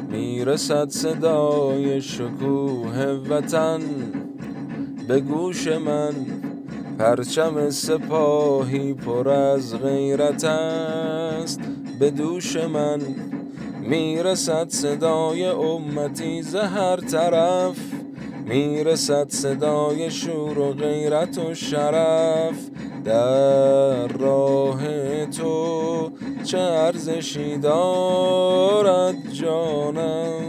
میرسد صدای شکوه وطن به گوش من، پرچم سپاهی پر از غیرت است به دوش من. میرسد صدای امتی ز هر طرف، میرسد صدای شور و غیرت و شرف. در راه تو چه ارزشی دارد جانم،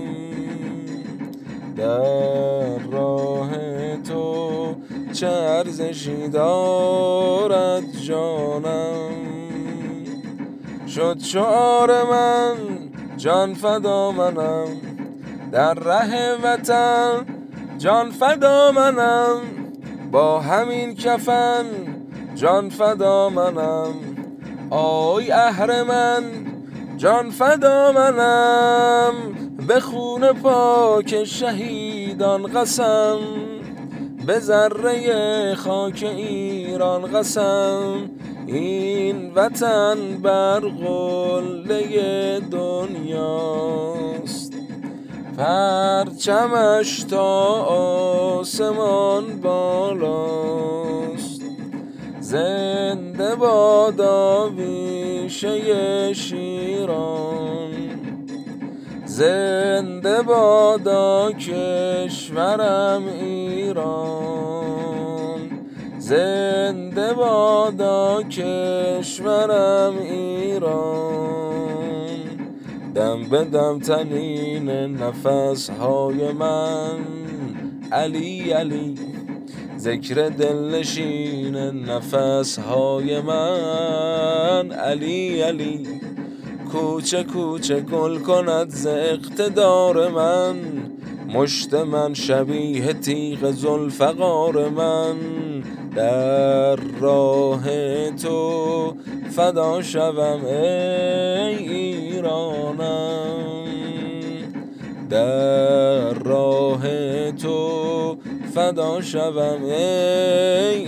در راه تو چه ارزشی دارد جانم. شد شعار من جان فدا منم، در ره وطن جان فدا منم. با همین کفن جان فدا منم، آی اهرمن جان فدا منم. به خون پاک شهیدان قسم، به ذره خاک ایران قسم. این وطن بر قله دنیاست، پرچمش تا آسمان بالاست. زنده بادا بیشه شیران، زنده بادا کشورم ایران، زنده بادا کشورم ایران. دم به دم تنین نفس های من، علی علی ذکر دلنشین نفس های من، علی علی. کوچه کوچه گل کند ز اقتدار من، مشت من شبیه تیغ ذوالفقار من. در راه تو فدا شوم ای ایرانم، در راه تو فدا شوم ای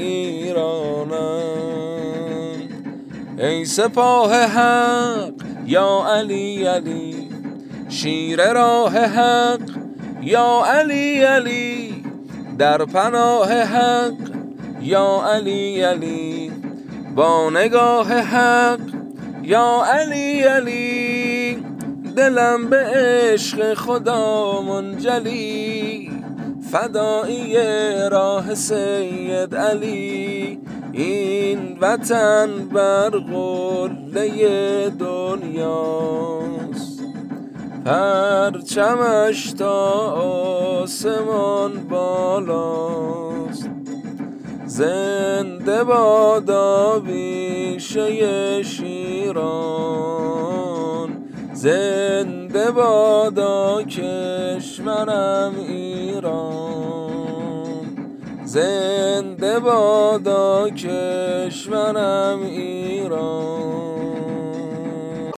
ایرانم. ای سپاه حق یا علی علی، شیر راه حق یا علی علی. در پناه حق یا علی علی، با نگاه حق یا علی علی. دلم به عشق خدا منجلی، فدایی راه سید علی. این وطن بر قله دنیاست، پرچمش تا آسمان بالاست. زنده بادا بیشه شیران، زنده بادا کشورم ایران، زنده بادا کشورم ایران.